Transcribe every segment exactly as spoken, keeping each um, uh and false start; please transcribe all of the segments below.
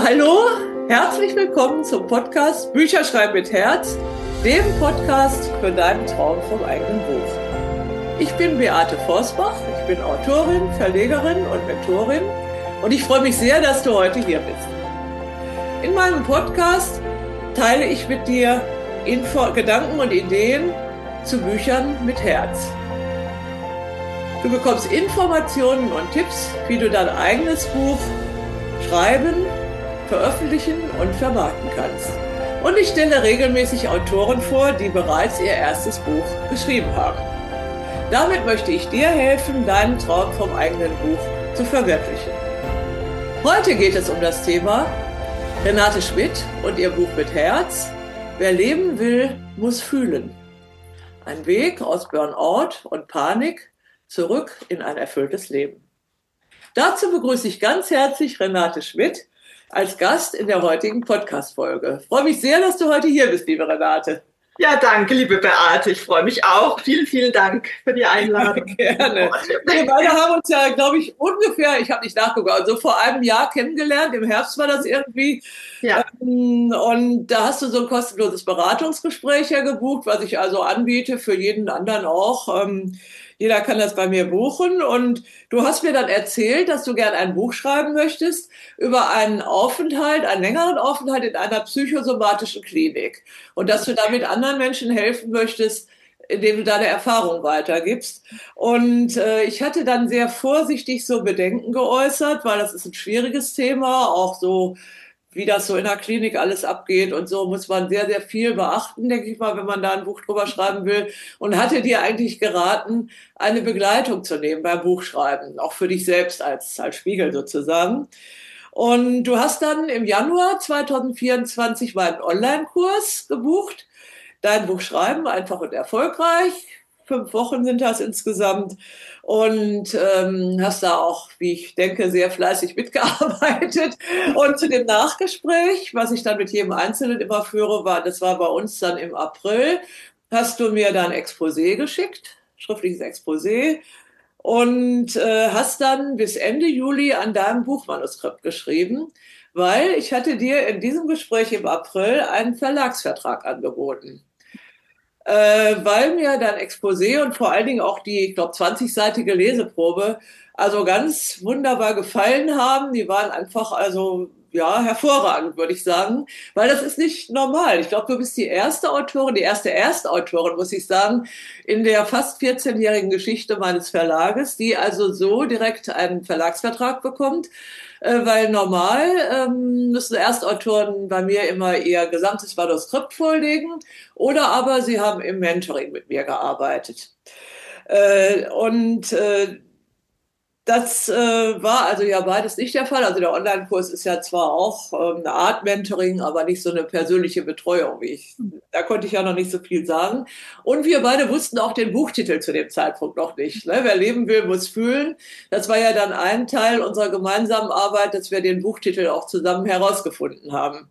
Hallo, herzlich willkommen zum Podcast Bücherschreiben mit Herz, dem Podcast für deinen Traum vom eigenen Buch. Ich bin Beate Forsbach, ich bin Autorin, Verlegerin und Mentorin und ich freue mich sehr, dass du heute hier bist. In meinem Podcast teile ich mit dir Info- Gedanken und Ideen zu Büchern mit Herz. Du bekommst Informationen und Tipps, wie du dein eigenes Buch schreiben, veröffentlichen und vermarkten kannst. Und ich stelle regelmäßig Autoren vor, die bereits ihr erstes Buch geschrieben haben. Damit möchte ich dir helfen, deinen Traum vom eigenen Buch zu verwirklichen. Heute geht es um das Thema Renate Schmidt und ihr Buch mit Herz. Wer leben will, muss fühlen. Ein Weg aus Burnout und Panik zurück in ein erfülltes Leben. Dazu begrüße ich ganz herzlich Renate Schmidt als Gast in der heutigen Podcast-Folge. Ich freue mich sehr, dass du heute hier bist, liebe Renate. Ja, danke, liebe Beate. Ich freue mich auch. Vielen, vielen Dank für die Einladung. Gerne. Wir beide haben uns ja, glaube ich, ungefähr, ich habe nicht nachgeguckt, also vor einem Jahr kennengelernt. Im Herbst war das irgendwie. Ja. Und da hast du so ein kostenloses Beratungsgespräch ja gebucht, was ich also anbiete, für jeden anderen auch. Jeder kann das bei mir buchen. Und du hast mir dann erzählt, dass du gern ein Buch schreiben möchtest über einen Aufenthalt, einen längeren Aufenthalt in einer psychosomatischen Klinik. Und dass du damit anderen Menschen helfen möchtest, indem du deine Erfahrung weitergibst. Und äh, ich hatte dann sehr vorsichtig so Bedenken geäußert, weil das ist ein schwieriges Thema, auch so wie das so in der Klinik alles abgeht und so, muss man sehr, sehr viel beachten, denke ich mal, wenn man da ein Buch drüber schreiben will. Und hatte dir eigentlich geraten, eine Begleitung zu nehmen beim Buchschreiben, auch für dich selbst als, als Spiegel sozusagen. Und du hast dann im Januar zwanzig vierundzwanzig mal einen Online-Kurs gebucht, dein Buch schreiben, einfach und erfolgreich. Fünf Wochen sind das insgesamt und ähm, hast da auch, wie ich denke, sehr fleißig mitgearbeitet. Und zu dem Nachgespräch, was ich dann mit jedem Einzelnen immer führe, war, das war bei uns dann im April, hast du mir dann Exposé geschickt, schriftliches Exposé, und äh, hast dann bis Ende Juli an deinem Buchmanuskript geschrieben, weil ich hatte dir in diesem Gespräch im April einen Verlagsvertrag angeboten. Äh, weil mir dann Exposé und vor allen Dingen auch die, ich glaube, zwanzigseitige Leseprobe also ganz wunderbar gefallen haben. Die waren einfach also ja hervorragend, würde ich sagen, weil das ist nicht normal. Ich glaube, du bist die erste Autorin, die erste Erstautorin, muss ich sagen, in der fast vierzehnjährigen Geschichte meines Verlages, die also so direkt einen Verlagsvertrag bekommt. Weil normal ähm, müssen Erstautoren bei mir immer ihr gesamtes Manuskript vorlegen oder aber sie haben im Mentoring mit mir gearbeitet. Äh, und äh, das äh, war also ja beides nicht der Fall. Also der Online-Kurs ist ja zwar auch äh, eine Art Mentoring, aber nicht so eine persönliche Betreuung wie ich. Da konnte ich ja noch nicht so viel sagen. Und wir beide wussten auch den Buchtitel zu dem Zeitpunkt noch nicht. Ne? Wer leben will, muss fühlen. Das war ja dann ein Teil unserer gemeinsamen Arbeit, dass wir den Buchtitel auch zusammen herausgefunden haben.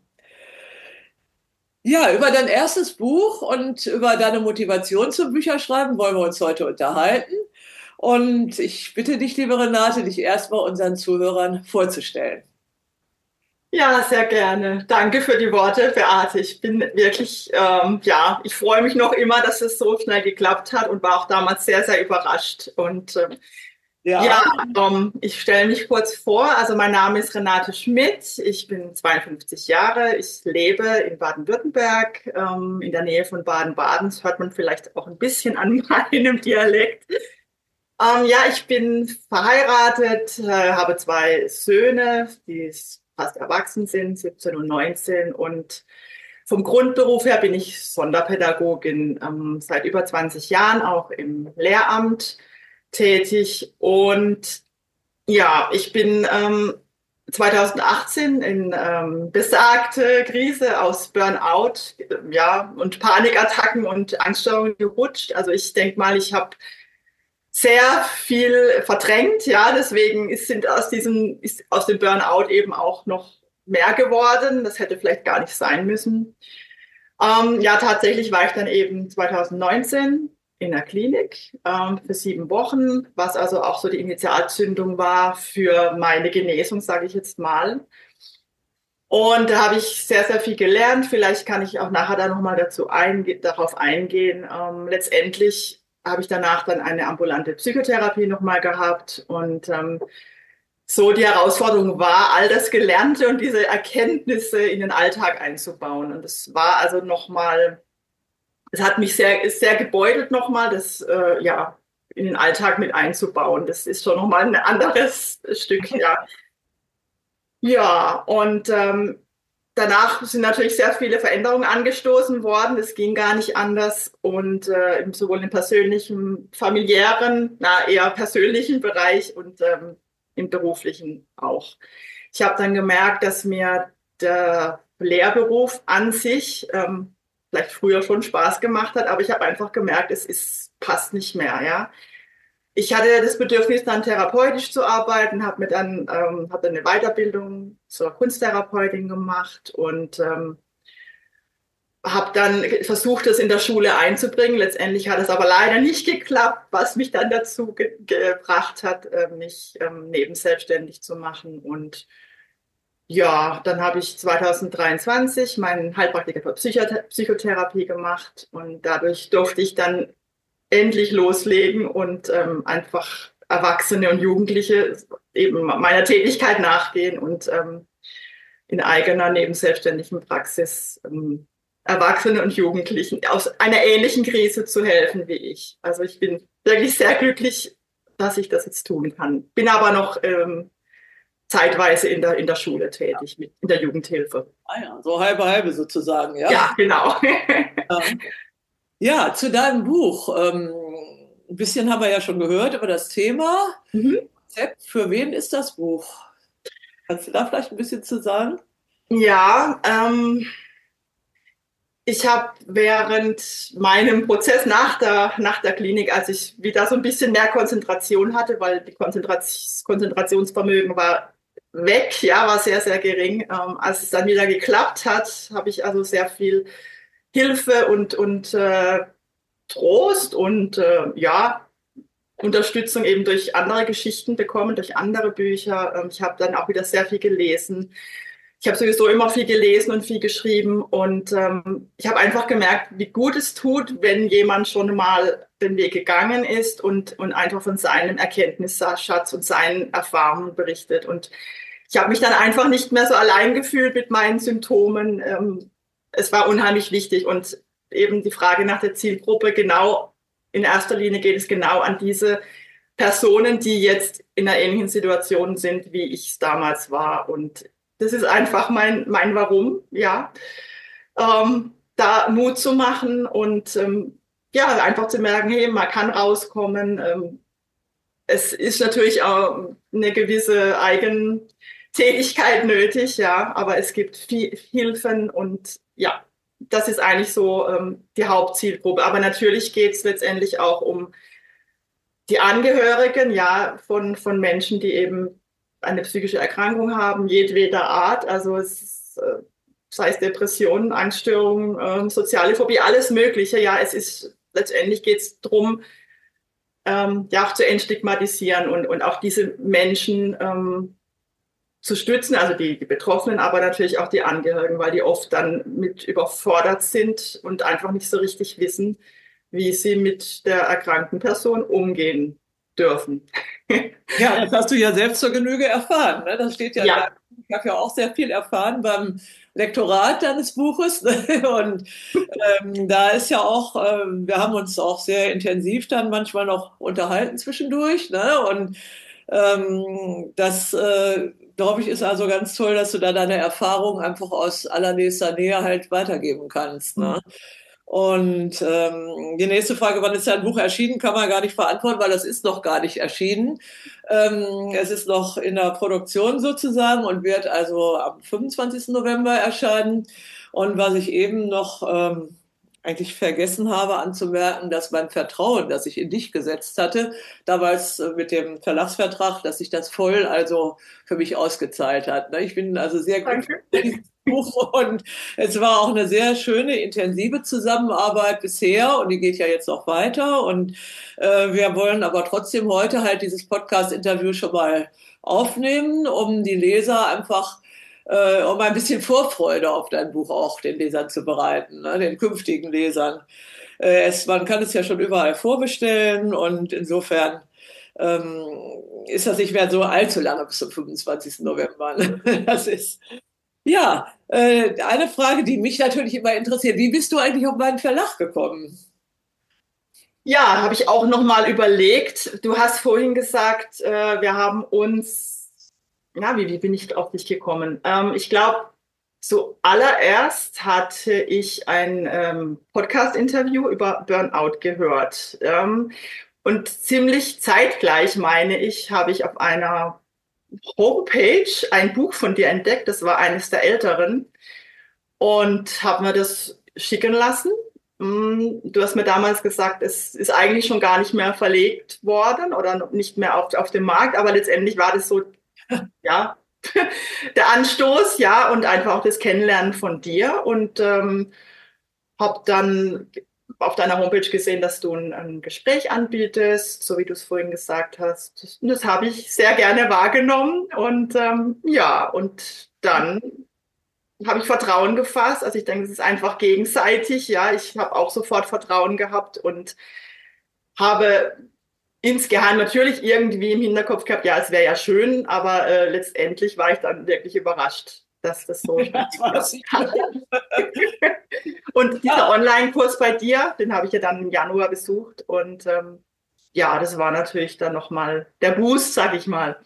Ja, über dein erstes Buch und über deine Motivation zum Bücherschreiben wollen wir uns heute unterhalten. Und ich bitte dich, liebe Renate, dich erstmal unseren Zuhörern vorzustellen. Ja, sehr gerne. Danke für die Worte, Beate. Ich bin wirklich, ähm, ja, ich freue mich noch immer, dass es so schnell geklappt hat und war auch damals sehr, sehr überrascht. Und ähm, ja, ja ähm, ich stelle mich kurz vor. Also mein Name ist Renate Schmidt. Ich bin zweiundfünfzig Jahre. Ich lebe in Baden-Württemberg, ähm, in der Nähe von Baden-Baden. Das hört man vielleicht auch ein bisschen an meinem Dialekt. Ähm, ja, ich bin verheiratet, äh, habe zwei Söhne, die fast erwachsen sind, siebzehn und neunzehn. Und vom Grundberuf her bin ich Sonderpädagogin, ähm, seit über zwanzig Jahren auch im Lehramt tätig. Und ja, ich bin ähm, zweitausendachtzehn in ähm, besagte Krise aus Burnout, äh, ja, und Panikattacken und Angststörungen gerutscht. Also ich denke mal, ich habe sehr viel verdrängt, ja, deswegen ist, sind aus diesem, ist aus dem Burnout eben auch noch mehr geworden. Das hätte vielleicht gar nicht sein müssen. Ähm, ja, tatsächlich war ich dann eben zweitausendneunzehn in der Klinik ähm, für sieben Wochen, was also auch so die Initialzündung war für meine Genesung, sage ich jetzt mal. Und da habe ich sehr, sehr viel gelernt. Vielleicht kann ich auch nachher da nochmal dazu einge darauf eingehen. Ähm, letztendlich habe ich danach dann eine ambulante Psychotherapie nochmal gehabt und ähm, so die Herausforderung war, all das Gelernte und diese Erkenntnisse in den Alltag einzubauen. Und das war also nochmal, es hat mich sehr, ist sehr gebeutelt nochmal, das äh, ja in den Alltag mit einzubauen. Das ist schon nochmal ein anderes Stück, ja. Ja, und ähm, danach sind natürlich sehr viele Veränderungen angestoßen worden. Es ging gar nicht anders. Und äh, sowohl im persönlichen, familiären, na eher persönlichen Bereich und ähm, im beruflichen auch. Ich habe dann gemerkt, dass mir der Lehrberuf an sich ähm, vielleicht früher schon Spaß gemacht hat, aber ich habe einfach gemerkt, es ist, passt nicht mehr, ja. Ich hatte das Bedürfnis, dann therapeutisch zu arbeiten, habe mir dann, ähm, hab dann eine Weiterbildung zur Kunsttherapeutin gemacht und ähm, habe dann versucht, das in der Schule einzubringen. Letztendlich hat es aber leider nicht geklappt, was mich dann dazu ge gebracht hat, äh, mich ähm, nebenselbstständig zu machen. Und ja, dann habe ich zweitausenddreiundzwanzig meinen Heilpraktiker für Psychothe Psychotherapie gemacht und dadurch durfte ich dann endlich loslegen und ähm, einfach Erwachsene und Jugendliche eben meiner Tätigkeit nachgehen und ähm, in eigener nebenselbstständigen Praxis ähm, Erwachsene und Jugendlichen aus einer ähnlichen Krise zu helfen wie ich. Also ich bin wirklich sehr glücklich, dass ich das jetzt tun kann. Bin aber noch ähm, zeitweise in der, in der Schule tätig, mit, in der Jugendhilfe. Ah ja, so halbe halbe sozusagen, ja. Ja, genau. Ja. Ja, zu deinem Buch. Ähm, ein bisschen haben wir ja schon gehört über das Thema. Mhm. Für wen ist das Buch? Kannst du da vielleicht ein bisschen zu sagen? Ja, ähm, ich habe während meinem Prozess nach der, nach der Klinik, als ich wieder so ein bisschen mehr Konzentration hatte, weil die Konzentration, Konzentrationsvermögen war weg, ja, war sehr, sehr gering. Ähm, als es dann wieder geklappt hat, habe ich also sehr viel Hilfe und, und äh, Trost und äh, ja, Unterstützung eben durch andere Geschichten bekommen, durch andere Bücher. Ähm, ich habe dann auch wieder sehr viel gelesen. Ich habe sowieso immer viel gelesen und viel geschrieben und ähm, ich habe einfach gemerkt, wie gut es tut, wenn jemand schon mal den Weg gegangen ist und, und einfach von seinem Erkenntnisschatz und seinen Erfahrungen berichtet. Und ich habe mich dann einfach nicht mehr so allein gefühlt mit meinen Symptomen. Ähm, es war unheimlich wichtig und eben die Frage nach der Zielgruppe, genau in erster Linie geht es genau an diese Personen, die jetzt in einer ähnlichen Situation sind, wie ich es damals war. Und das ist einfach mein, mein Warum, ja. Ähm, da Mut zu machen und ähm, ja, einfach zu merken, hey, man kann rauskommen. Ähm, es ist natürlich auch eine gewisse Eigentätigkeit nötig, ja, aber es gibt viel Hilfen und ja, das ist eigentlich so ähm, die Hauptzielgruppe. Aber natürlich geht es letztendlich auch um die Angehörigen, ja, von, von Menschen, die eben eine psychische Erkrankung haben, jedweder Art. Also es ist, äh, sei es Depressionen, Angststörungen, ähm, soziale Phobie, alles Mögliche. Ja, es ist letztendlich geht es darum, ähm, ja auch zu entstigmatisieren und, und auch diese Menschen ähm, zu stützen, also die, die Betroffenen, aber natürlich auch die Angehörigen, weil die oft dann mit überfordert sind und einfach nicht so richtig wissen, wie sie mit der erkrankten Person umgehen dürfen. Ja, das hast du ja selbst zur Genüge erfahren. Ne? Das steht ja, Ja. da. Ich habe ja auch sehr viel erfahren beim Lektorat deines Buches. Ne? Und ähm, da ist ja auch, ähm, wir haben uns auch sehr intensiv dann manchmal noch unterhalten zwischendurch. Ne? Und ähm, das, äh, glaube ich, ist also ganz toll, dass du da deine Erfahrungen einfach aus allernächster Nähe halt weitergeben kannst. Ne? Und ähm, die nächste Frage, wann ist dein Buch erschienen, kann man gar nicht beantworten, weil das ist noch gar nicht erschienen. Ähm, es ist noch in der Produktion sozusagen und wird also am fünfundzwanzigsten November erscheinen. Und was ich eben noch ähm, eigentlich vergessen habe anzumerken, dass mein Vertrauen, das ich in dich gesetzt hatte, damals äh, mit dem Verlagsvertrag, dass sich das voll also für mich ausgezahlt hat. Ne? Ich bin also sehr glücklich. Danke. Und es war auch eine sehr schöne, intensive Zusammenarbeit bisher und die geht ja jetzt noch weiter. Und äh, wir wollen aber trotzdem heute halt dieses Podcast-Interview schon mal aufnehmen, um die Leser einfach äh, um ein bisschen Vorfreude auf dein Buch auch den Lesern zu bereiten, ne, den künftigen Lesern. Äh, es, man kann es ja schon überall vorbestellen und insofern ähm, ist das nicht mehr so allzu lange bis zum fünfundzwanzigsten November. Ne? Das ist, ja, äh, eine Frage, die mich natürlich immer interessiert. Wie bist du eigentlich auf meinen Verlag gekommen? Ja, habe ich auch noch mal überlegt. Du hast vorhin gesagt, äh, wir haben uns, ja, wie, wie bin ich auf dich gekommen? Ähm, ich glaube, zuallererst hatte ich ein ähm, Podcast-Interview über Burnout gehört. Ähm, und ziemlich zeitgleich, meine ich, habe ich auf einer Homepage ein Buch von dir entdeckt. Das war eines der älteren und habe mir das schicken lassen. Mm, Du hast mir damals gesagt, es ist eigentlich schon gar nicht mehr verlegt worden oder nicht mehr auf, auf dem Markt, aber letztendlich war das so, ja, der Anstoß, ja, und einfach auch das Kennenlernen von dir und ähm, habe dann auf deiner Homepage gesehen, dass du ein, ein Gespräch anbietest, so wie du es vorhin gesagt hast. Das, das habe ich sehr gerne wahrgenommen und ähm, ja, und dann habe ich Vertrauen gefasst. Also ich denke, es ist einfach gegenseitig. Ja, ich habe auch sofort Vertrauen gehabt und habe insgeheim natürlich irgendwie im Hinterkopf gehabt, ja, es wäre ja schön, aber äh, letztendlich war ich dann wirklich überrascht, dass das so schnell Das weiß geklappt ich. hat. Und dieser Ja, Online-Kurs bei dir, den habe ich ja dann im Januar besucht und ähm, ja, das war natürlich dann nochmal der Boost, sag ich mal.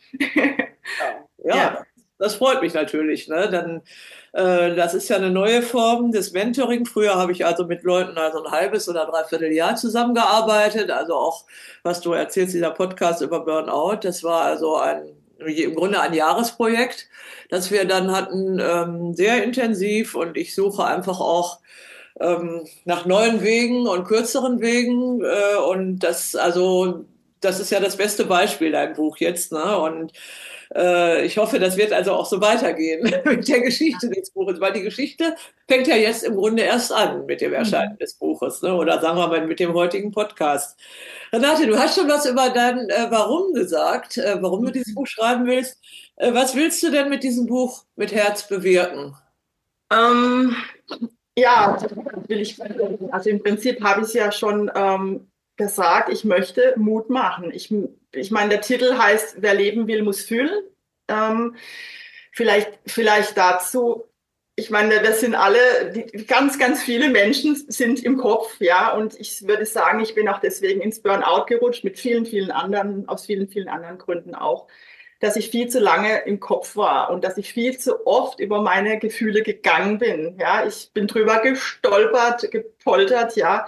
ja, ja, Ja. das freut mich natürlich. Ne? Dann, äh, das ist ja eine neue Form des Mentoring. Früher habe ich also mit Leuten also ein halbes oder dreiviertel Jahr zusammengearbeitet. Also auch, was du erzählst, dieser Podcast über Burnout, das war also ein, im Grunde ein Jahresprojekt, das wir dann hatten, ähm, sehr intensiv. Und ich suche einfach auch ähm, nach neuen Wegen und kürzeren Wegen. Äh, und das, also, das ist ja das beste Beispiel, dein Buch jetzt, ne? Und äh, ich hoffe, das wird also auch so weitergehen mit der Geschichte des Buches, weil die Geschichte fängt ja jetzt im Grunde erst an mit dem Erscheinen Mhm. des Buches, ne? Oder sagen wir mal mit dem heutigen Podcast. Renate, du hast schon was über dein äh, Warum gesagt, äh, warum du dieses Buch schreiben willst. Äh, was willst du denn mit diesem Buch mit Herz bewirken? Ähm, Ja, das will ich. Also im Prinzip habe ich es ja schon ähm, gesagt, ich möchte Mut machen. Ich, ich meine, der Titel heißt, wer leben will, muss fühlen. Ähm, vielleicht, vielleicht dazu. Ich meine, wir sind alle, die, ganz, ganz viele Menschen sind im Kopf, ja. Und ich würde sagen, ich bin auch deswegen ins Burnout gerutscht, mit vielen, vielen anderen, aus vielen, vielen anderen Gründen auch, dass ich viel zu lange im Kopf war und dass ich viel zu oft über meine Gefühle gegangen bin. Ja, ich bin drüber gestolpert, gepoltert, ja.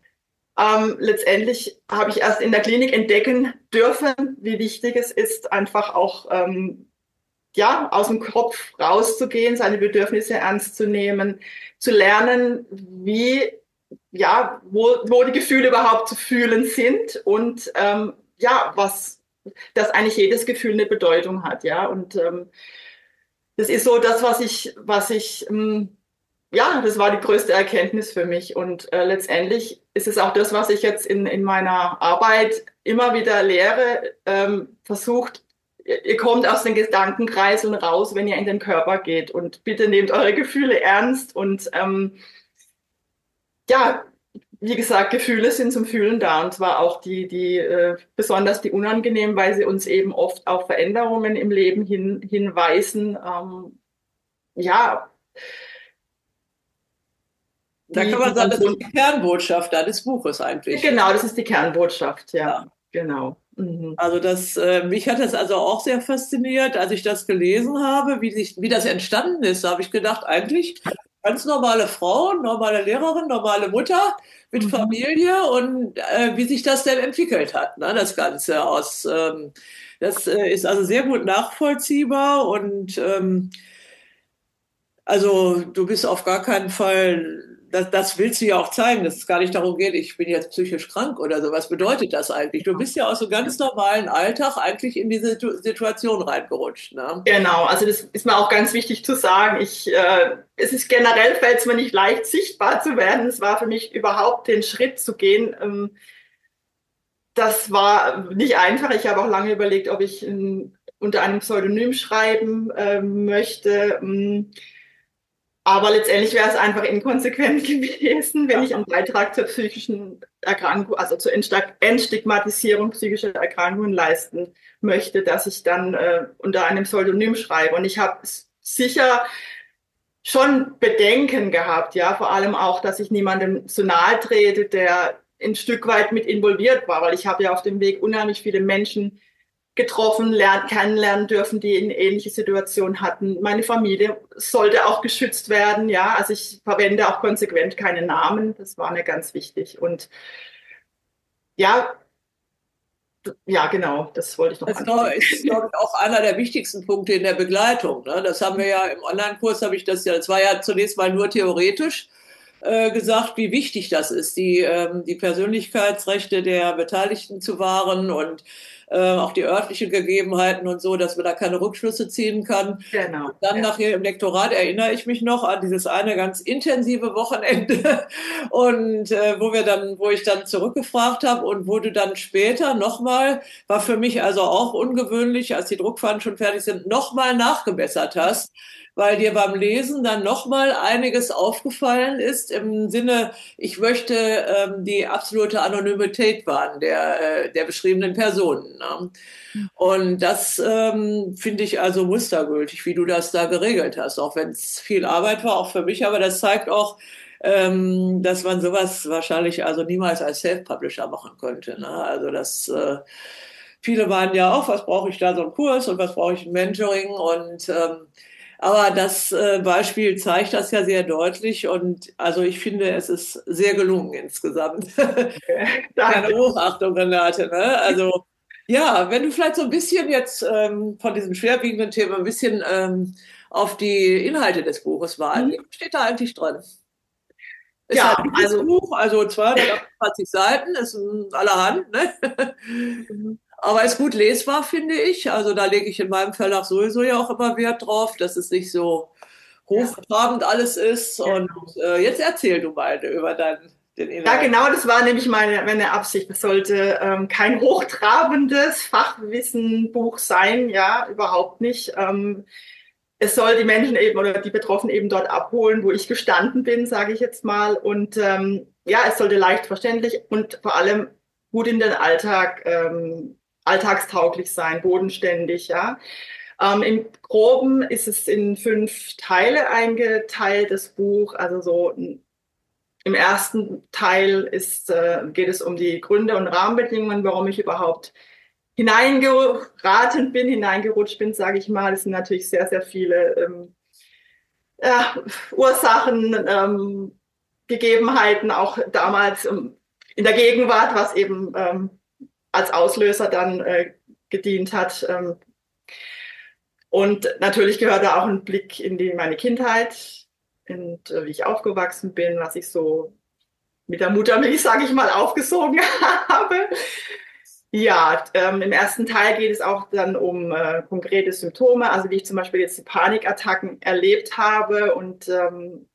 Ähm, letztendlich habe ich erst in der Klinik entdecken dürfen, wie wichtig es ist, einfach auch ähm, ja, aus dem Kopf rauszugehen, seine Bedürfnisse ernst zu nehmen, zu lernen, wie, ja, wo, wo die Gefühle überhaupt zu fühlen sind und ähm, ja, was, dass eigentlich jedes Gefühl eine Bedeutung hat, ja. Und ähm, das ist so das, was ich, was ich, ähm, ja, das war die größte Erkenntnis für mich. Und äh, letztendlich ist es auch das, was ich jetzt in, in meiner Arbeit immer wieder lehre, ähm, versucht, ihr ihr kommt aus den Gedankenkreiseln raus, wenn ihr in den Körper geht. Und bitte nehmt eure Gefühle ernst. Und ähm, ja, wie gesagt, Gefühle sind zum Fühlen da. Und zwar auch die, die äh, besonders die unangenehmen, weil sie uns eben oft auf Veränderungen im Leben hin, hinweisen. Ähm, ja, Da die, kann die man sagen, man das ist so. die Kernbotschaft deines Buches eigentlich. Genau, das ist die Kernbotschaft, ja, Ja. genau. Mhm. Also das, äh, mich hat das also auch sehr fasziniert, als ich das gelesen habe, wie sich, wie das entstanden ist. Da habe ich gedacht, eigentlich ganz normale Frau, normale Lehrerin, normale Mutter mit Mhm. Familie und äh, wie sich das denn entwickelt hat, ne, das Ganze aus. Ähm, das äh, ist also sehr gut nachvollziehbar und ähm, also du bist auf gar keinen Fall, das, das willst du ja auch zeigen, dass es gar nicht darum geht, ich bin jetzt psychisch krank oder so. Was bedeutet das eigentlich? Du bist ja aus so ganz normalen Alltag eigentlich in diese Situ- Situation reingerutscht. Ne? Genau, also das ist mir auch ganz wichtig zu sagen. Ich, äh, es ist generell, fällt es mir nicht leicht, sichtbar zu werden. Es war für mich überhaupt den Schritt zu gehen. Ähm, das war nicht einfach. Ich habe auch lange überlegt, ob ich ein unter einem Pseudonym schreiben äh, möchte. Aber letztendlich wäre es einfach inkonsequent gewesen, wenn ich einen Beitrag zur psychischen Erkrankung, also zur Entstigmatisierung psychischer Erkrankungen leisten möchte, dass ich dann äh, unter einem Pseudonym schreibe. Und ich habe sicher schon Bedenken gehabt, ja, vor allem auch, dass ich niemandem so nahe trete, der ein Stück weit mit involviert war, weil ich habe ja auf dem Weg unheimlich viele Menschen getroffen, lernen, kennenlernen dürfen, die eine ähnliche Situation hatten. Meine Familie sollte auch geschützt werden, ja, also ich verwende auch konsequent keine Namen, das war mir ganz wichtig. Und ja, ja, genau, das wollte ich noch sagen. Das ist, glaube ich, auch einer der wichtigsten Punkte in der Begleitung. Ne? Das haben wir ja im Online-Kurs, habe ich das ja, das war ja zunächst mal nur theoretisch äh, gesagt, wie wichtig das ist, die, ähm, die Persönlichkeitsrechte der Beteiligten zu wahren und äh, auch die örtlichen Gegebenheiten und so, dass man da keine Rückschlüsse ziehen kann. Genau. Und dann ja. Nachher im Lektorat erinnere ich mich noch an dieses eine ganz intensive Wochenende und äh, wo wir dann, wo ich dann zurückgefragt habe und wo du dann später nochmal, war für mich also auch ungewöhnlich, als die Druckfahnen schon fertig sind, nochmal nachgebessert hast, weil dir beim Lesen dann nochmal einiges aufgefallen ist im Sinne, ich möchte ähm, die absolute Anonymität wahren der, äh, der beschriebenen Personen. Ne? Und das ähm, finde ich also mustergültig, wie du das da geregelt hast, auch wenn es viel Arbeit war, auch für mich, aber das zeigt auch, ähm, dass man sowas wahrscheinlich also niemals als Self-Publisher machen könnte. Ne? Also das äh, viele meinen ja auch, was brauche ich da so einen Kurs und was brauche ich ein Mentoring und ähm, aber das äh, Beispiel zeigt das ja sehr deutlich und also ich finde, es ist sehr gelungen insgesamt. Keine Hochachtung, Renate. Ne? Also ja, wenn du vielleicht so ein bisschen jetzt ähm, von diesem schwerwiegenden Thema ein bisschen ähm, auf die Inhalte des Buches mal eingehen. Was steht da eigentlich drin? Ist ja, ein also Buch, also zweihundertachtundzwanzig Seiten, ist ein allerhand, ne? Aber ist gut lesbar, finde ich. Also da lege ich in meinem Verlag sowieso ja auch immer Wert drauf, dass es nicht so hochtrabend ja. alles ist. Und äh, jetzt erzähl du mal über deinen den Inhalt. Ja, genau, das war nämlich meine, meine Absicht. Es sollte ähm, kein hochtrabendes Fachwissenbuch sein, ja, überhaupt nicht. Ähm, es soll die Menschen eben oder die Betroffenen eben dort abholen, wo ich gestanden bin, sage ich jetzt mal. Und ähm, ja, es sollte leicht verständlich und vor allem gut in den Alltag, ähm, alltagstauglich sein, bodenständig, ja. Ähm, im Groben ist es in fünf Teile eingeteilt, das Buch. Also so im ersten Teil ist, äh, geht es um die Gründe und Rahmenbedingungen, warum ich überhaupt hineingeraten bin, hineingerutscht bin, sage ich mal. Es sind natürlich sehr, sehr viele ähm, ja, Ursachen, ähm, Gegebenheiten, auch damals ähm, in der Gegenwart, was eben ähm, als Auslöser dann äh, gedient hat. Ähm, und natürlich gehört da auch ein Blick in die, meine Kindheit und äh, wie ich aufgewachsen bin, was ich so mit der Muttermilch, sage ich mal, aufgesogen habe. Ja, ähm, im ersten Teil geht es auch dann um äh, konkrete Symptome, also wie ich zum Beispiel jetzt die Panikattacken erlebt habe. Und ähm,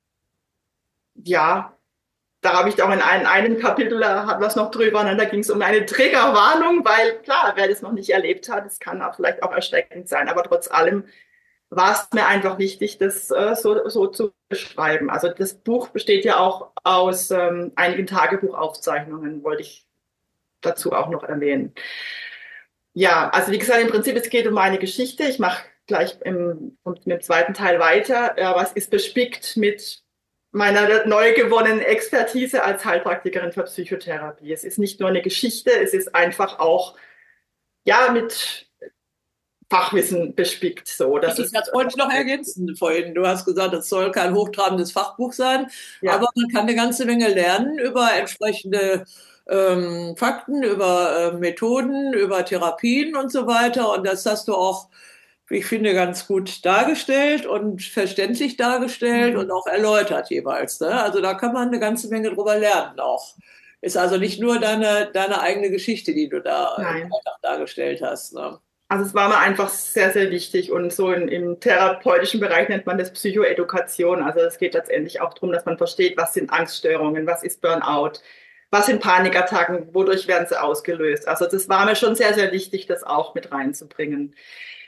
ja, da habe ich auch in einem, einem Kapitel, da hat was noch drüber, und da ging es um eine Triggerwarnung, weil klar, wer das noch nicht erlebt hat, das kann auch vielleicht auch erschreckend sein, aber trotz allem war es mir einfach wichtig, das äh, so, so zu beschreiben. Also das Buch besteht ja auch aus ähm, einigen Tagebuchaufzeichnungen, wollte ich dazu auch noch erwähnen. Ja, also wie gesagt, im Prinzip, es geht um eine Geschichte. Ich mache gleich im, mit dem zweiten Teil weiter, aber es ist bespickt mit meiner neu gewonnenen Expertise als Heilpraktikerin für Psychotherapie. Es ist nicht nur eine Geschichte, es ist einfach auch ja mit Fachwissen bespickt. So, das, ist, das wollte ich noch ergänzen vorhin. Du hast gesagt, es soll kein hochtrabendes Fachbuch sein, ja. Aber man kann eine ganze Menge lernen über entsprechende ähm, Fakten, über äh, Methoden, über Therapien und so weiter. Und das hast du auch, wie ich finde, ganz gut dargestellt und verständlich dargestellt mhm. und auch erläutert jeweils. Ne? Also da kann man eine ganze Menge drüber lernen auch. Ist also nicht nur deine, deine eigene Geschichte, die du da Nein. dargestellt hast. Ne? Also es war mir einfach sehr, sehr wichtig und so in, im therapeutischen Bereich nennt man das Psychoedukation. Also es geht letztendlich auch darum, dass man versteht, was sind Angststörungen, was ist Burnout, was sind Panikattacken, wodurch werden sie ausgelöst. Also das war mir schon sehr, sehr wichtig, das auch mit reinzubringen.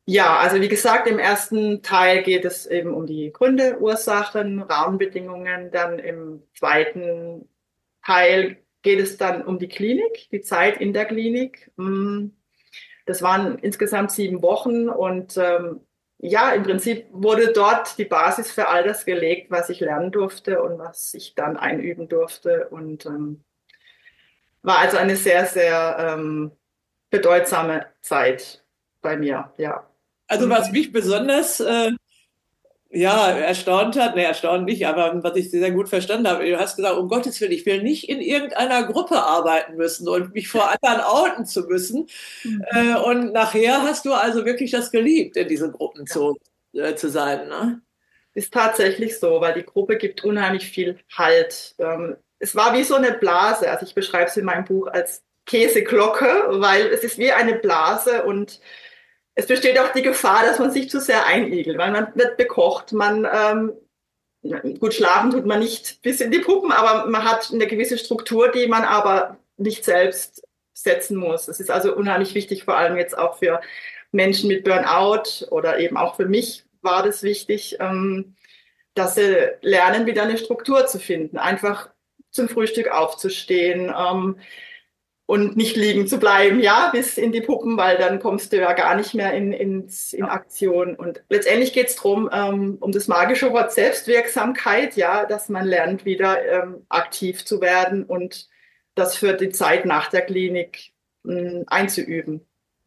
Ja, also wie gesagt, im ersten Teil geht es eben um die Gründe, Ursachen, Rahmenbedingungen. Dann im zweiten Teil geht es dann um die Klinik, die Zeit in der Klinik. Mm, Das waren insgesamt sieben Wochen und ähm, ja, im Prinzip wurde dort die Basis für all das gelegt, was ich lernen durfte und was ich dann einüben durfte. Und ähm, war also eine sehr, sehr ähm, bedeutsame Zeit bei mir, ja. Also was mich besonders äh, ja, erstaunt hat, ne, erstaunt nicht, aber was ich sehr gut verstanden habe, du hast gesagt, um Gottes Willen, ich will nicht in irgendeiner Gruppe arbeiten müssen und mich vor anderen outen zu müssen. Mhm. Äh, und nachher hast du also wirklich das geliebt, in diesen Gruppen Ja. zu, äh, zu sein, ne? Ist tatsächlich so, weil die Gruppe gibt unheimlich viel Halt. Ähm, es war wie so eine Blase. Also ich beschreibe es in meinem Buch als Käseglocke, weil es ist wie eine Blase und es besteht auch die Gefahr, dass man sich zu sehr einigelt, weil man wird bekocht, man ähm, gut schlafen tut man nicht bis in die Puppen, aber man hat eine gewisse Struktur, die man aber nicht selbst setzen muss. Es ist also unheimlich wichtig, vor allem jetzt auch für Menschen mit Burnout oder eben auch für mich war das wichtig, ähm, dass sie lernen, wieder eine Struktur zu finden, einfach zum Frühstück aufzustehen, ähm, und nicht liegen zu bleiben, ja, bis in die Puppen, weil dann kommst du ja gar nicht mehr in, in, in Aktion. Und letztendlich geht es darum, ähm, um das magische Wort Selbstwirksamkeit, ja, dass man lernt, wieder ähm, aktiv zu werden und das für die Zeit nach der Klinik mh, einzuüben.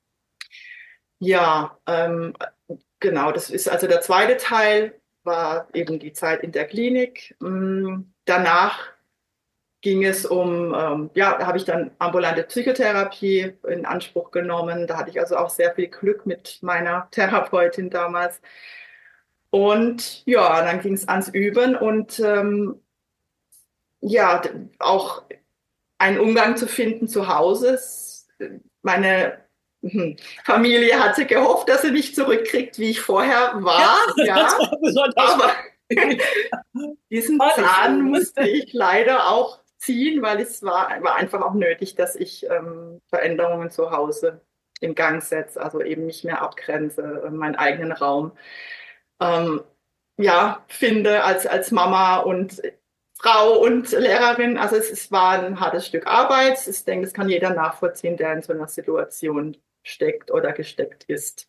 Ja, ähm, genau, das ist also der zweite Teil, war eben die Zeit in der Klinik. Mh, danach ging es um, ähm, ja, da habe ich dann ambulante Psychotherapie in Anspruch genommen. Da hatte ich also auch sehr viel Glück mit meiner Therapeutin damals. Und ja, dann ging es ans Üben und ähm, ja, auch einen Umgang zu finden zu Hause. Meine hm, Familie hatte gehofft, dass sie mich zurückkriegt, wie ich vorher Ja, war, das ja, war besonders aber diesen war nicht so, Zahn ne? musste ich leider auch ziehen, weil es war, war einfach auch nötig, dass ich ähm, Veränderungen zu Hause in Gang setze, also eben nicht mehr abgrenze, äh, meinen eigenen Raum. Ähm, ja, finde als, als Mama und Frau und Lehrerin, also es, es war ein hartes Stück Arbeit. Ich denke, das kann jeder nachvollziehen, der in so einer Situation steckt oder gesteckt ist.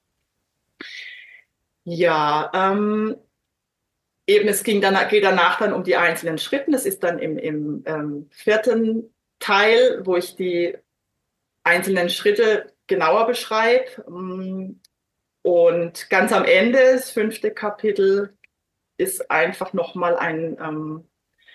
Ja, ähm, eben, es ging dann, geht danach dann um die einzelnen Schritte. Das ist dann im, im ähm, vierten Teil, wo ich die einzelnen Schritte genauer beschreibe. Und ganz am Ende, das fünfte Kapitel, ist einfach nochmal ein, ähm,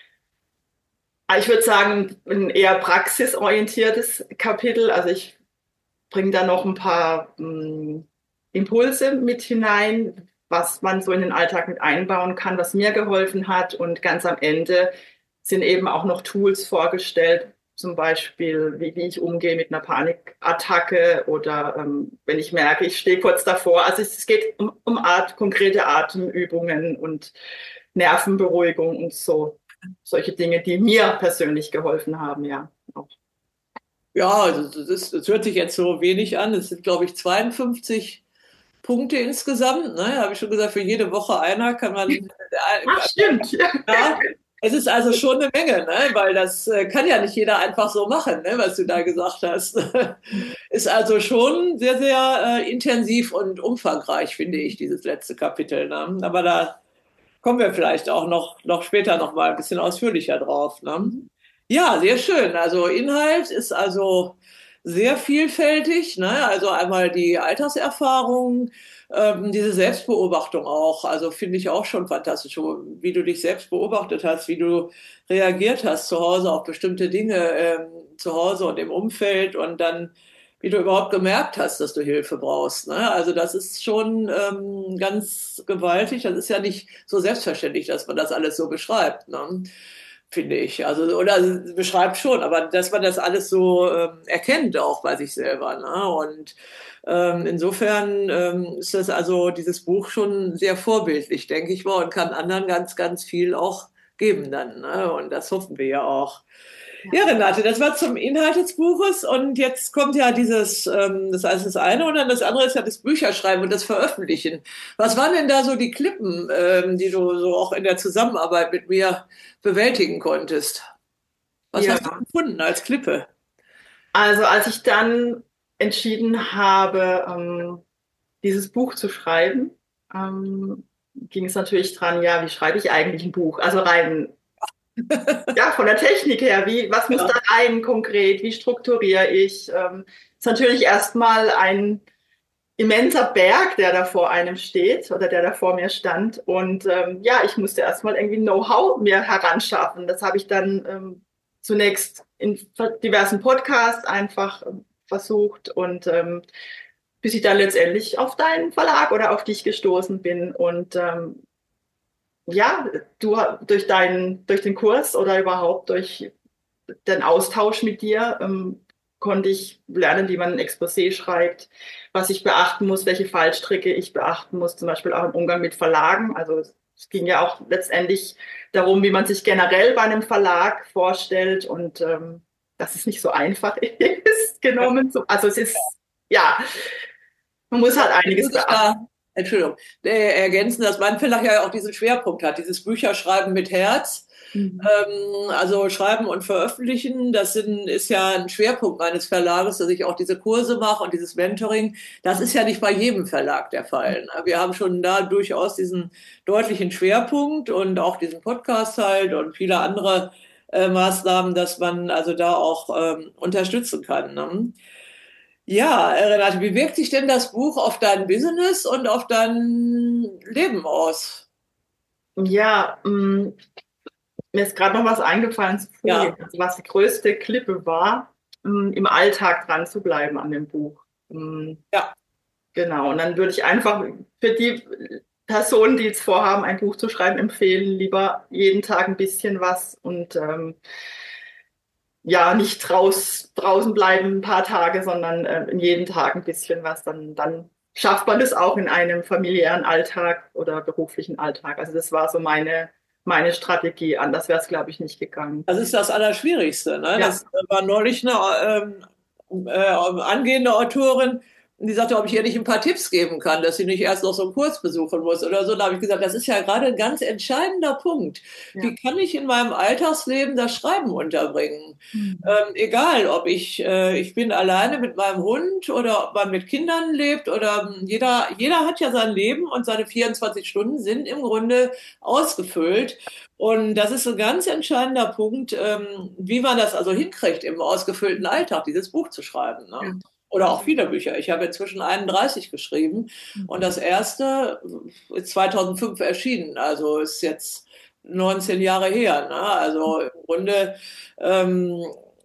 ich würde sagen, ein eher praxisorientiertes Kapitel. Also ich bringe da noch ein paar ähm, Impulse mit hinein, was man so in den Alltag mit einbauen kann, was mir geholfen hat. Und ganz am Ende sind eben auch noch Tools vorgestellt, zum Beispiel, wie, wie ich umgehe mit einer Panikattacke oder ähm, wenn ich merke, ich stehe kurz davor. Also es, es geht um, um Art, konkrete Atemübungen und Nervenberuhigung und so. Solche Dinge, die mir persönlich geholfen haben, ja. Auch. Ja, also das, ist, das hört sich jetzt so wenig an. Es sind, glaube ich, zweiundfünfzig Punkte insgesamt. Ne? Habe ich schon gesagt, für jede Woche einer kann man. Ach, stimmt. Ja. Ja, es ist also schon eine Menge, ne? Weil das äh, kann ja nicht jeder einfach so machen, ne? Was du da gesagt hast. Ist also schon sehr, sehr äh, intensiv und umfangreich, finde ich, dieses letzte Kapitel. Ne? Aber da kommen wir vielleicht auch noch, noch später noch mal ein bisschen ausführlicher drauf. Ne? Ja, sehr schön. Also Inhalt ist also sehr vielfältig. Ne? Also einmal die Alterserfahrung, ähm, diese Selbstbeobachtung auch. Also finde ich auch schon fantastisch, wie du dich selbst beobachtet hast, wie du reagiert hast zu Hause auf bestimmte Dinge ähm, zu Hause und im Umfeld und dann wie du überhaupt gemerkt hast, dass du Hilfe brauchst. Ne? Also das ist schon ähm, ganz gewaltig. Das ist ja nicht so selbstverständlich, dass man das alles so beschreibt, ne? Finde ich. Also, oder beschreibt schon, aber dass man das alles so ähm, erkennt auch bei sich selber. Ne? Und ähm, insofern ähm, ist das also dieses Buch schon sehr vorbildlich, denke ich mal, und kann anderen ganz, ganz viel auch geben dann. Ne? Und das hoffen wir ja auch. Ja, Renate, das war zum Inhalt des Buches und jetzt kommt ja dieses, ähm, das ist das eine und dann das andere ist ja das Bücherschreiben und das Veröffentlichen. Was waren denn da so die Klippen, ähm, die du so auch in der Zusammenarbeit mit mir bewältigen konntest? Was Ja, hast du gefunden als Klippe? also als ich dann entschieden habe, ähm, dieses Buch zu schreiben, ähm, ging es natürlich dran, ja, wie schreibe ich eigentlich ein Buch? Also rein, ja, von der Technik her, wie, was muss da Ja. rein konkret? Wie strukturiere ich? Ähm, ist natürlich erstmal ein immenser Berg, der da vor einem steht oder der da vor mir stand. Und ähm, ja, ich musste erstmal irgendwie Know-how mir heranschaffen. Das habe ich dann ähm, zunächst in diversen Podcasts einfach ähm, versucht und ähm, bis ich dann letztendlich auf deinen Verlag oder auf dich gestoßen bin. Und ähm, ja, du durch deinen, durch den Kurs oder überhaupt durch den Austausch mit dir ähm, konnte ich lernen, wie man ein Exposé schreibt, was ich beachten muss, welche Fallstricke ich beachten muss, zum Beispiel auch im Umgang mit Verlagen. Also es ging ja auch letztendlich darum, wie man sich generell bei einem Verlag vorstellt und ähm, dass es nicht so einfach ist, genommen zu. Also es ist, ja, man muss halt Jetzt einiges muss ich beachten. da, Entschuldigung, äh, ergänzen, dass mein Verlag ja auch diesen Schwerpunkt hat, dieses Bücherschreiben mit Herz. Mhm. Ähm, also Schreiben und Veröffentlichen, das sind, ist ja ein Schwerpunkt meines Verlages, dass ich auch diese Kurse mache und dieses Mentoring. Das ist ja nicht bei jedem Verlag der Fall. Ne? Wir haben schon da durchaus diesen deutlichen Schwerpunkt und auch diesen Podcast halt und viele andere äh, Maßnahmen, dass man also da auch ähm, unterstützen kann. Ne? Ja, äh, Renate, wie wirkt sich denn das Buch auf dein Business und auf dein Leben aus? Ja, mh, mir ist gerade noch was eingefallen zu Folien, Ja, also was die größte Klippe war, mh, im Alltag dran zu bleiben an dem Buch. Mh, ja. genau, und dann würde ich einfach für die Personen, die jetzt vorhaben, ein Buch zu schreiben, empfehlen, lieber jeden Tag ein bisschen was und ähm, ja, nicht raus, draußen bleiben ein paar Tage, sondern äh, jeden Tag ein bisschen was. Dann, dann schafft man das auch in einem familiären Alltag oder beruflichen Alltag. Also das war so meine, meine Strategie. Anders wäre es, glaube ich, nicht gegangen. Das ist das Allerschwierigste. Ne? Ja. Das war neulich eine ähm, äh, angehende Autorin, die sagte, ob ich ihr nicht ein paar Tipps geben kann, dass sie nicht erst noch so einen Kurs besuchen muss oder so. Da habe ich gesagt, das ist ja gerade ein ganz entscheidender Punkt. Ja. Wie kann ich in meinem Alltagsleben das Schreiben unterbringen? Mhm. Ähm, egal, ob ich, äh, ich bin alleine mit meinem Hund oder ob man mit Kindern lebt oder ähm, jeder, jeder hat ja sein Leben und seine vierundzwanzig Stunden sind im Grunde ausgefüllt. Und das ist ein ganz entscheidender Punkt, ähm, wie man das also hinkriegt, im ausgefüllten Alltag dieses Buch zu schreiben. Ja. Ne? Oder auch viele Bücher. Ich habe inzwischen einunddreißig geschrieben und das erste ist zweitausendfünf erschienen. Also ist jetzt neunzehn Jahre her. Ne? Also im Grunde, ähm,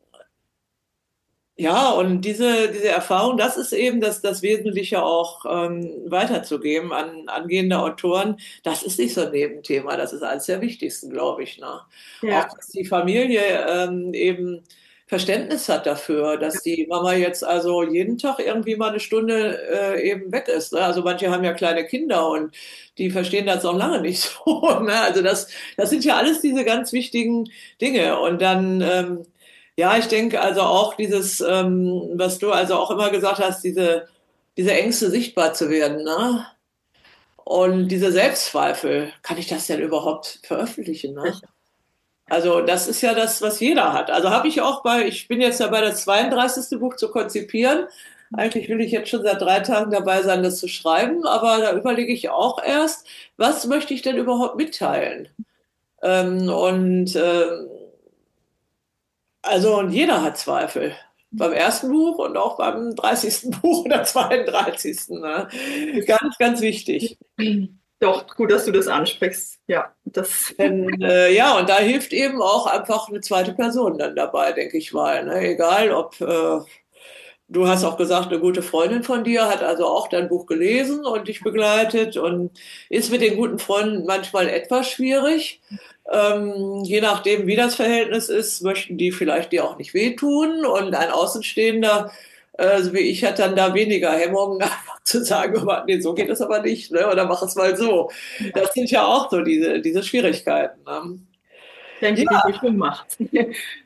ja, und diese, diese Erfahrung, das ist eben das, das Wesentliche auch ähm, weiterzugeben an angehende Autoren. Das ist nicht so ein Nebenthema, das ist eines der wichtigsten, glaube ich. Ne? Auch, Ja. dass die Familie ähm, eben Verständnis hat dafür, dass die Mama jetzt also jeden Tag irgendwie mal eine Stunde äh, eben weg ist. Ne? Also manche haben ja kleine Kinder und die verstehen das noch lange nicht so. Ne? Also das, das sind ja alles diese ganz wichtigen Dinge. Und dann ähm, ja, ich denke also auch dieses, ähm, was du also auch immer gesagt hast, diese, diese Ängste sichtbar zu werden, ne? Und diese Selbstzweifel, kann ich das denn überhaupt veröffentlichen, ne? Sicher. Also das ist ja das, was jeder hat. Also habe ich auch bei, ich bin jetzt dabei, das zweiunddreißigste Buch zu konzipieren. Eigentlich will ich jetzt schon seit drei Tagen dabei sein, das zu schreiben, aber da überlege ich auch erst, was möchte ich denn überhaupt mitteilen? Ähm, und ähm, Also, und jeder hat Zweifel. Beim ersten Buch und auch beim dreißigsten Buch oder zweiunddreißigsten. Ne? Ganz, ganz wichtig. Doch, gut, dass du das ansprichst. Ja, das. Denn, äh, ja, und da hilft eben auch einfach eine zweite Person dann dabei, denke ich mal. Ne? Egal, ob äh, du hast auch gesagt, eine gute Freundin von dir hat also auch dein Buch gelesen und dich begleitet und ist mit den guten Freunden manchmal etwas schwierig. Ähm, je nachdem, wie das Verhältnis ist, möchten die vielleicht dir auch nicht wehtun und ein Außenstehender, äh, so wie ich, hat dann da weniger Hemmungen, einfach zu sagen, aber, nee, so geht es aber nicht, ne? Oder mach es mal so. Ja, Das sind ja auch so diese, diese Schwierigkeiten. Ne? ich denke, Ja, die Mischung macht.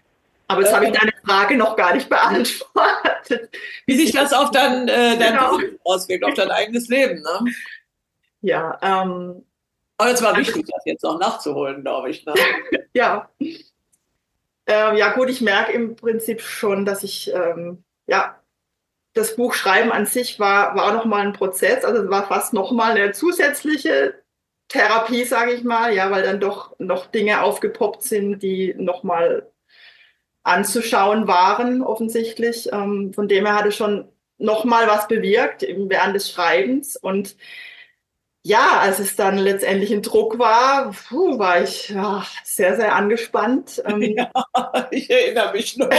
Aber jetzt habe ich deine Frage noch gar nicht beantwortet. Wie sich das auf dein, äh, dein Genau. Beruf auswirkt, auf dein eigenes Leben, ne? Ja, ähm, Aber es war wichtig, das jetzt auch nachzuholen, glaube ich, ne? ja. Ähm, ja gut, ich merke im Prinzip schon, dass ich, ähm, ja, das Buchschreiben an sich war, war noch mal ein Prozess, also es war fast noch mal eine zusätzliche Therapie, sage ich mal, ja, weil dann doch noch Dinge aufgepoppt sind, die noch mal anzuschauen waren, offensichtlich. Ähm, von dem her hatte schon noch mal was bewirkt während des Schreibens. Und ja, als es dann letztendlich ein Druck war, puh, war ich ja, sehr, sehr angespannt. Ähm, Ja, ich erinnere mich noch.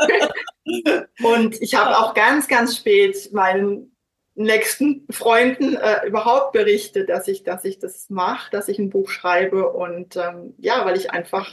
und ich habe auch ganz, ganz spät meinen nächsten Freunden äh, überhaupt berichtet, dass ich, dass ich das mache, dass ich ein Buch schreibe. Und ähm, ja, weil ich einfach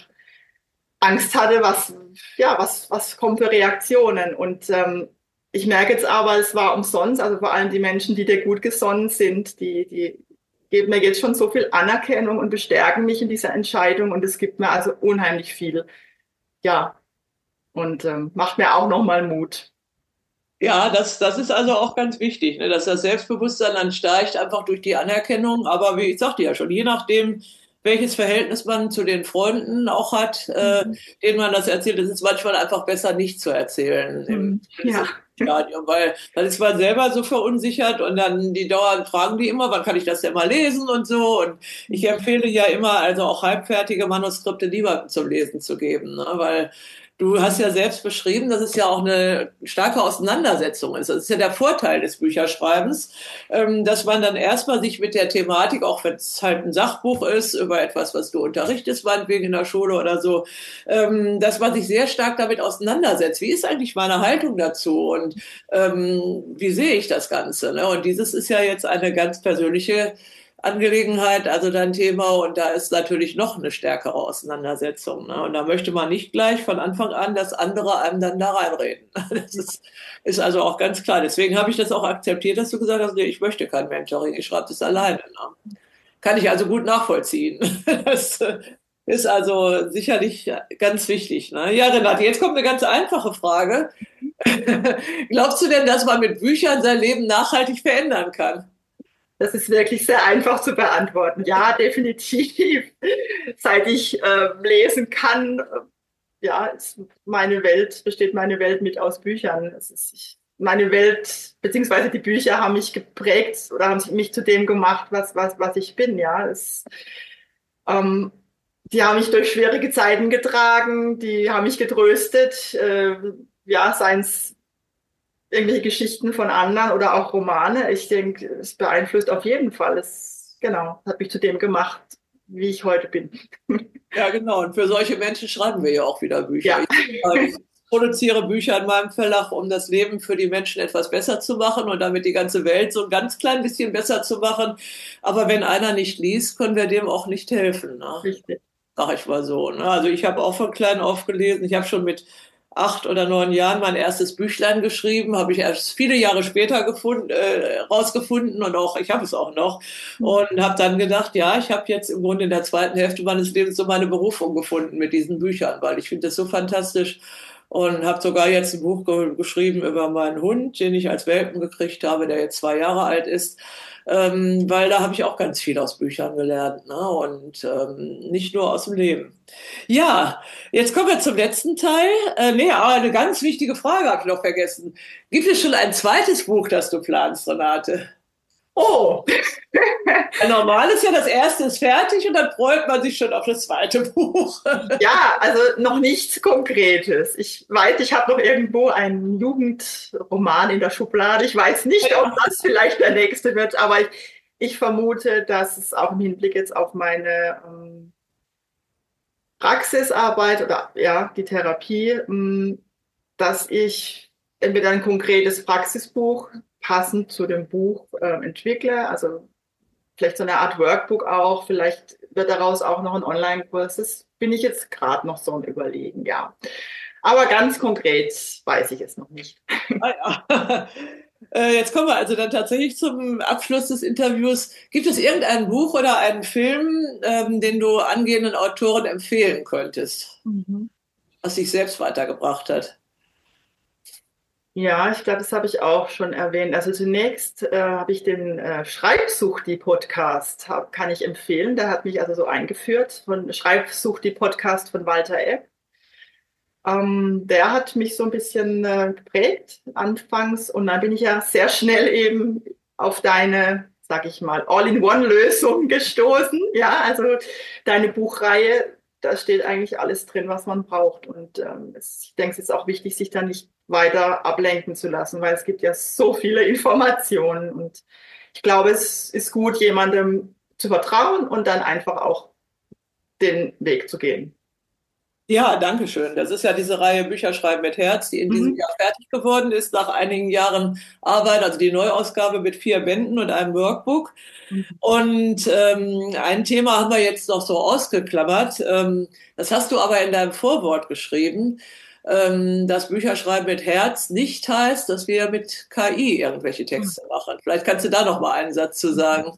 Angst hatte, was, ja, was, was kommt für Reaktionen. Und ähm, ich merke jetzt aber, es war umsonst, also vor allem die Menschen, die dir gut gesonnen sind, die, die geben mir jetzt schon so viel Anerkennung und bestärken mich in dieser Entscheidung. Und es gibt mir also unheimlich viel, ja, und ähm, macht mir auch nochmal Mut. Ja, das, das ist also auch ganz wichtig, ne, dass das Selbstbewusstsein dann steigt, einfach durch die Anerkennung. Aber wie ich sagte ja schon, je nachdem, welches Verhältnis man zu den Freunden auch hat, äh, Mhm. denen man das erzählt, ist es manchmal einfach besser, nicht zu erzählen im Mhm. Ja. Stadium, weil dann ist man selber so verunsichert und dann die dauernd fragen die immer, wann kann ich das denn mal lesen und so. Und ich empfehle ja immer, also auch halbfertige Manuskripte niemandem zum Lesen zu geben, ne, weil du hast ja selbst beschrieben, dass es ja auch eine starke Auseinandersetzung ist. Das ist ja der Vorteil des Bücherschreibens, ähm, dass man dann erstmal sich mit der Thematik, auch wenn es halt ein Sachbuch ist, über etwas, was du unterrichtest, meinetwegen in der Schule oder so, ähm, dass man sich sehr stark damit auseinandersetzt. Wie ist eigentlich meine Haltung dazu und ähm, wie sehe ich das Ganze? Ne? Und dieses ist ja jetzt eine ganz persönliche Angelegenheit, also dein Thema, und da ist natürlich noch eine stärkere Auseinandersetzung. Ne? Und da möchte man nicht gleich von Anfang an, dass andere einem dann da reinreden. Das ist, ist also auch ganz klar. Deswegen habe ich das auch akzeptiert, dass du gesagt hast, nee, ich möchte kein Mentoring, ich schreibe das alleine. Ne? Kann ich also gut nachvollziehen. Das ist also sicherlich ganz wichtig. Ne? Ja, Renate, jetzt kommt eine ganz einfache Frage. Glaubst du denn, dass man mit Büchern sein Leben nachhaltig verändern kann? Das ist wirklich sehr einfach zu beantworten. Ja, definitiv. Seit ich äh, lesen kann, äh, ja, ist meine Welt, besteht meine Welt mit aus Büchern. Es ist, ich, meine Welt, beziehungsweise die Bücher haben mich geprägt oder haben mich zu dem gemacht, was, was, was ich bin. Ja, es, ähm, die haben mich durch schwierige Zeiten getragen, die haben mich getröstet. Äh, ja, seien es irgendwelche Geschichten von anderen oder auch Romane. Ich denke, es beeinflusst auf jeden Fall. Es, genau, hat mich zu dem gemacht, wie ich heute bin. Ja, genau. Und für solche Menschen schreiben wir ja auch wieder Bücher. Ja, Ich, ich produziere Bücher in meinem Verlag, um das Leben für die Menschen etwas besser zu machen und damit die ganze Welt so ein ganz klein bisschen besser zu machen. Aber wenn einer nicht liest, können wir dem auch nicht helfen. Ne? richtig. Sag ich mal so. Ne? Also ich habe auch von klein auf gelesen. Ich habe schon mit acht oder neun Jahren mein erstes Büchlein geschrieben, habe ich erst viele Jahre später gefunden, äh, rausgefunden und auch ich habe es auch noch und habe dann gedacht, ja, ich habe jetzt im Grunde in der zweiten Hälfte meines Lebens so meine Berufung gefunden mit diesen Büchern, weil ich finde das so fantastisch und habe sogar jetzt ein Buch ge geschrieben über meinen Hund, den ich als Welpen gekriegt habe, der jetzt zwei Jahre alt ist. Ähm, weil da habe ich auch ganz viel aus Büchern gelernt, ne? Und ähm, nicht nur aus dem Leben. Ja, jetzt kommen wir zum letzten Teil. Äh, nee, aber eine ganz wichtige Frage habe ich noch vergessen. Gibt es schon ein zweites Buch, das du planst, Renate? Oh, Ein normal ist ja, das erste ist fertig und dann freut man sich schon auf das zweite Buch. ja, also noch nichts Konkretes. Ich weiß, ich habe noch irgendwo einen Jugendroman in der Schublade. Ich weiß nicht, ob das vielleicht der nächste wird, aber ich, ich vermute, dass es auch im Hinblick jetzt auf meine ähm, Praxisarbeit oder ja, die Therapie, ähm, dass ich entweder ein konkretes Praxisbuch passend zu dem Buch äh, entwickle, also vielleicht so eine Art Workbook auch, vielleicht wird daraus auch noch ein Online-Kurs. Das bin ich jetzt gerade noch so ein Überlegen, ja. Aber ganz konkret weiß ich es noch nicht. Ah, ja. Äh, Jetzt kommen wir also dann tatsächlich zum Abschluss des Interviews. Gibt es irgendein Buch oder einen Film, ähm, den du angehenden Autoren empfehlen könntest? Mhm. was dich selbst weitergebracht hat? Ja, ich glaube, das habe ich auch schon erwähnt. Also zunächst äh, habe ich den äh, Schreibsucht-die-Podcast, hab, kann ich empfehlen. Der hat mich also so eingeführt von Schreibsucht-die-Podcast von Walter Epp. Ähm, der hat mich so ein bisschen äh, geprägt anfangs und dann bin ich ja sehr schnell eben auf deine, sag ich mal, All-in-One-Lösung gestoßen. Ja, also deine Buchreihe, da steht eigentlich alles drin, was man braucht. Und ähm, es, ich denke, es ist auch wichtig, sich da nicht weiter ablenken zu lassen, weil es gibt ja so viele Informationen. Und ich glaube, es ist gut, jemandem zu vertrauen und dann einfach auch den Weg zu gehen. Ja, danke schön. Das ist ja diese Reihe Bücher schreiben mit Herz, die in diesem Mhm. Jahr fertig geworden ist, nach einigen Jahren Arbeit, also die Neuausgabe mit vier Bänden und einem Workbook. Und ähm, ein Thema haben wir jetzt noch so ausgeklammert. Ähm, das hast du aber in deinem Vorwort geschrieben, ähm, dass Bücherschreiben mit Herz nicht heißt, dass wir mit K I irgendwelche Texte machen. Vielleicht kannst du da noch mal einen Satz zu sagen.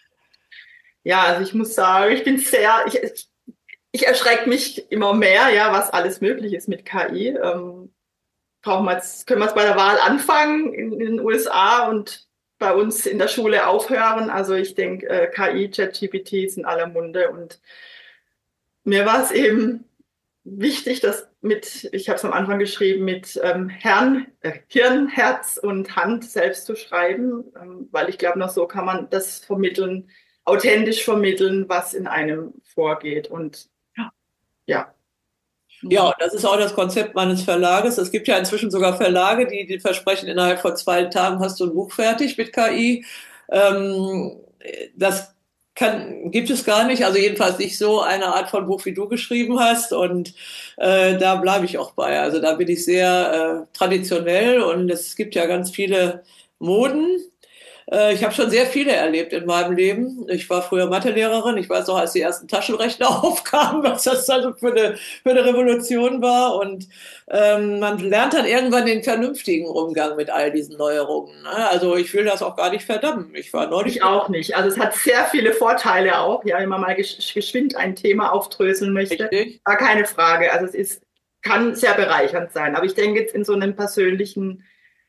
Ja, also ich muss sagen, ich bin sehr, ich, ich erschrecke mich immer mehr, ja, was alles möglich ist mit K I. Ähm, brauchen wir jetzt, können wir jetzt bei der Wahl anfangen in, in den U S A und bei uns in der Schule aufhören. Also ich denke, äh, K I, ChatGPT ist in aller Munde und mir war es eben wichtig, dass mit, ich habe es am Anfang geschrieben, mit ähm, Herrn, äh, Hirn, Herz und Hand selbst zu schreiben, ähm, weil ich glaube, noch so kann man das vermitteln, authentisch vermitteln, was in einem vorgeht. Und ja. Ja, Mhm. und das ist auch das Konzept meines Verlages. Es gibt ja inzwischen sogar Verlage, die, die versprechen, innerhalb von zwei Tagen hast du ein Buch fertig mit K I. Ähm, das kann, gibt es gar nicht, also jedenfalls nicht so eine Art von Buch, wie du geschrieben hast. Und äh, da bleibe ich auch bei. Also da bin ich sehr äh, traditionell und es gibt ja ganz viele Moden. Äh, Ich habe schon sehr viele erlebt in meinem Leben. Ich war früher Mathelehrerin. Ich weiß noch, als die ersten Taschenrechner aufkamen, was das also für eine, für eine Revolution war. Und ähm, man lernt dann irgendwann den vernünftigen Umgang mit all diesen Neuerungen. Ne? Also ich will das auch gar nicht verdammen. Ich war neulich Ich auch nicht. Also es hat sehr viele Vorteile auch, ja, wenn man mal gesch geschwind ein Thema aufdröseln möchte. richtig. War keine Frage. Also es ist, kann sehr bereichernd sein. Aber ich denke jetzt in so einem persönlichen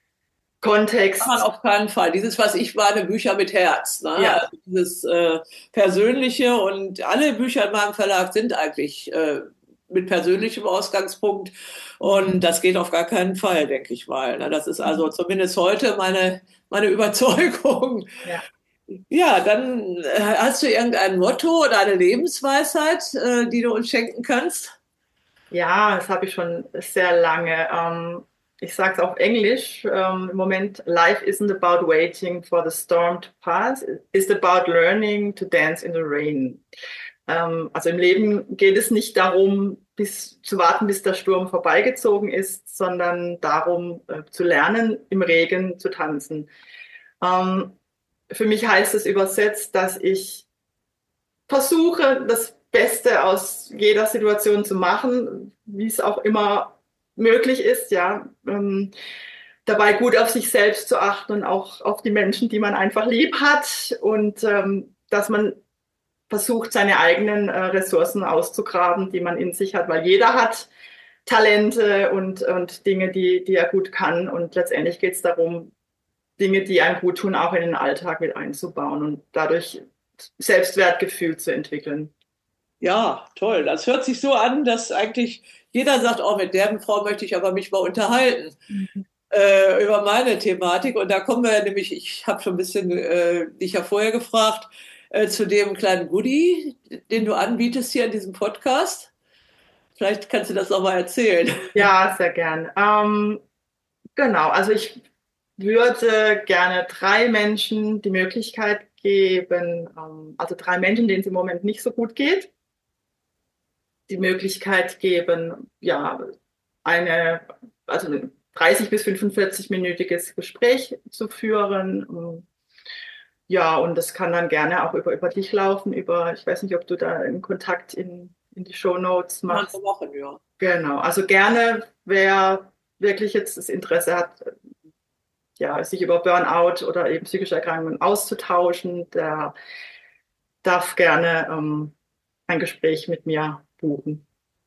Kann man Kontext, auf keinen Fall. Dieses, was ich meine, Bücher mit Herz. Ne? ja. Also dieses äh, Persönliche und alle Bücher in meinem Verlag sind eigentlich äh, mit persönlichem Ausgangspunkt und das geht auf gar keinen Fall, denke ich mal. Ne? Das ist also zumindest heute meine, meine Überzeugung. Ja. Ja, dann äh, hast du irgendein Motto oder eine Lebensweisheit, äh, die du uns schenken kannst? Ja, das habe ich schon sehr lange. Ähm, ich sage es auf Englisch. Ähm, im Moment, life isn't about waiting for the storm to pass. It's about learning to dance in the rain. Ähm, also im Leben geht es nicht darum, bis, zu warten, bis der Sturm vorbeigezogen ist, sondern darum, äh, zu lernen, im Regen zu tanzen. Ähm, für mich heißt es übersetzt, dass ich versuche, das Beste aus jeder Situation zu machen, wie es auch immer möglich ist, ja. Ähm, dabei gut auf sich selbst zu achten und auch auf die Menschen, die man einfach lieb hat und ähm, dass man versucht, seine eigenen äh, Ressourcen auszugraben, die man in sich hat, weil jeder hat Talente und, und Dinge, die, die er gut kann und letztendlich geht es darum, Dinge, die einem gut tun, auch in den Alltag mit einzubauen und dadurch Selbstwertgefühl zu entwickeln. Ja, toll. Das hört sich so an, dass eigentlich jeder sagt, oh, mit der Frau möchte ich aber mich mal unterhalten. Mhm. Äh, über meine Thematik. Und da kommen wir nämlich, ich habe schon ein bisschen äh, dich ja vorher gefragt, äh, zu dem kleinen Goodie, den du anbietest hier in diesem Podcast. Vielleicht kannst du das noch mal erzählen. Ja, sehr gern. Ähm, genau, also ich würde gerne drei Menschen die Möglichkeit geben, ähm, also drei Menschen, denen es im Moment nicht so gut geht, die Möglichkeit geben, ja, eine, also ein dreißig bis fünfundvierzig-minütiges Gespräch zu führen. Ja, und das kann dann gerne auch über, über dich laufen, über, ich weiß nicht, ob du da einen Kontakt in, in die Shownotes Mal so machst. machen, ja. Genau, also gerne, wer wirklich jetzt das Interesse hat, ja, sich über Burnout oder eben psychische Erkrankungen auszutauschen, der darf gerne ähm, ein Gespräch mit mir buchen.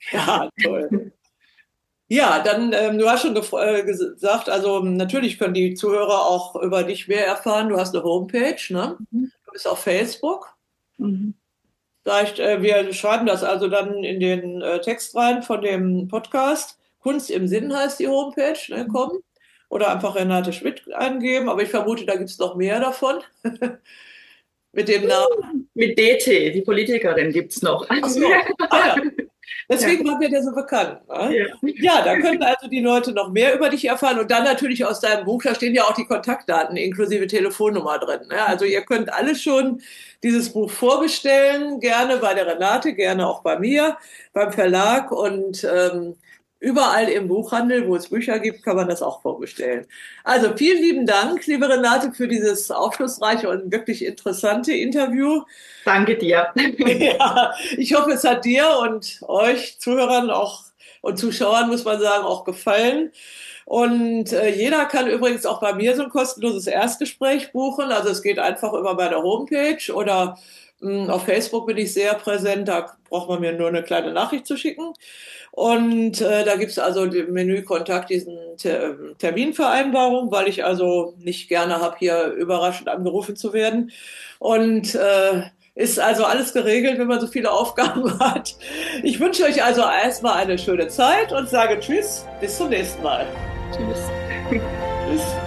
Ja, toll. Ja, dann, ähm, du hast schon äh, gesagt, also natürlich können die Zuhörer auch über dich mehr erfahren. Du hast eine Homepage, ne? Mhm. Du bist auf Facebook. Mhm. Vielleicht, äh, wir schreiben das also dann in den äh, Text rein von dem Podcast. Kunst im Sinn heißt die Homepage, ne, kommen. Oder einfach Renate Schmidt eingeben, aber ich vermute, da gibt es noch mehr davon. Mit dem Namen. Mit D T, die Politikerin, gibt's noch. Ach so, ah ja. Ja. Deswegen war mir der so bekannt. Ne? Ja. Ja, da können also die Leute noch mehr über dich erfahren und dann natürlich aus deinem Buch, da stehen ja auch die Kontaktdaten inklusive Telefonnummer drin. Ne? Also ihr könnt alle schon dieses Buch vorbestellen, gerne bei der Renate, gerne auch bei mir, beim Verlag und ähm, überall im Buchhandel, wo es Bücher gibt, kann man das auch vorbestellen. Also vielen lieben Dank, liebe Renate, für dieses aufschlussreiche und wirklich interessante Interview. Danke dir. Ja, ich hoffe, es hat dir und euch Zuhörern auch und Zuschauern, muss man sagen, auch gefallen. Und äh, jeder kann übrigens auch bei mir so ein kostenloses Erstgespräch buchen. Also es geht einfach über meine Homepage oder mh, auf Facebook bin ich sehr präsent. Da braucht man mir nur eine kleine Nachricht zu schicken. Und äh, da gibt es also im Menü Kontakt diesen Ter Terminvereinbarung, weil ich also nicht gerne habe, hier überraschend angerufen zu werden. Und äh, ist also alles geregelt, wenn man so viele Aufgaben hat. Ich wünsche euch also erstmal eine schöne Zeit und sage Tschüss, bis zum nächsten Mal. Tschüss. Tschüss.